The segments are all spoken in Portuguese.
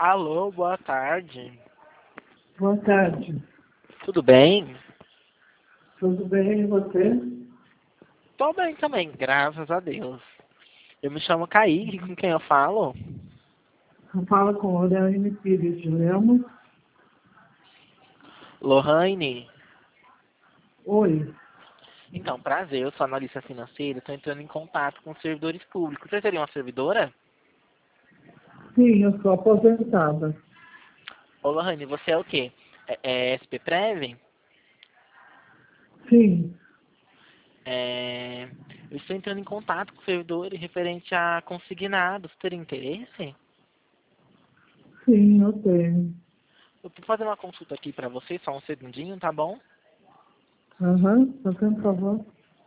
Alô, boa tarde. Boa tarde. Tudo bem? Tudo bem, e você? Tô bem também, graças a Deus. Eu me chamo Kaique, com quem eu falo? Fala com Oriane Pires de Lemos. Lohane. Oi. Então, prazer, eu sou analista financeira, estou entrando em contato com servidores públicos. Você seria uma servidora? Sim, eu sou aposentada. Ô, Lohane, você é o quê? É SP Prev? Sim, Eu estou entrando em contato com servidores referente a consignados. Teria interesse? sim, eu tenho. Eu vou fazer uma consulta aqui para você, só um segundinho, tá bom? Aham, fazendo favor.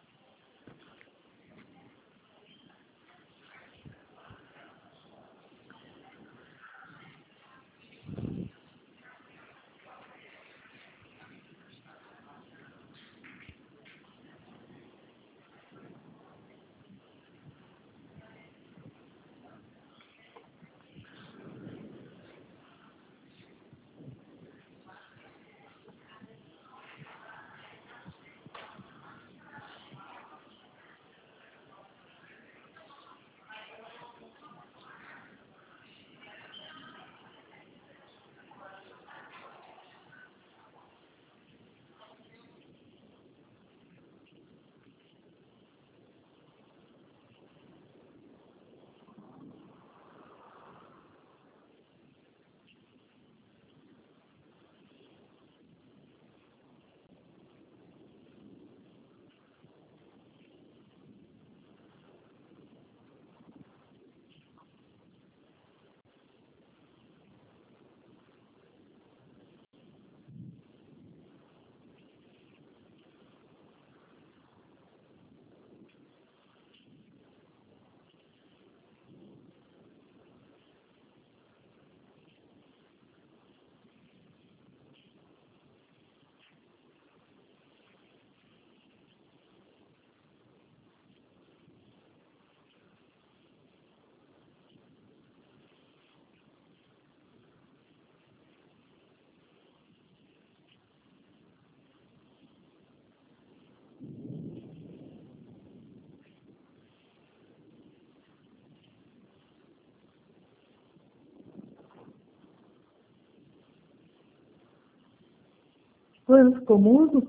Oi, ficou mudo?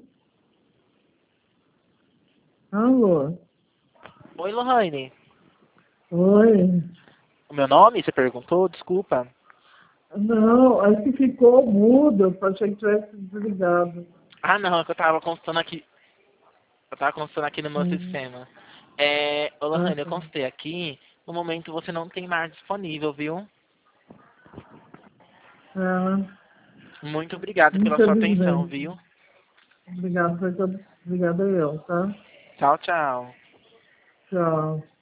Alô? Oi, Lohane. Oi. O meu nome, você perguntou? Desculpa. Não, aí que ficou mudo, eu achei que tivesse desligado. Ah, não, é que eu tava consultando aqui. Eu tava consultando aqui no meu Uhum. sistema. Ah, Lohane, eu tá. consultei aqui. No momento você não tem mais disponível, viu? Ah, Muito obrigado pela sua atenção, infelizmente. viu? Obrigada eu, tá? Tchau, tchau. Tchau.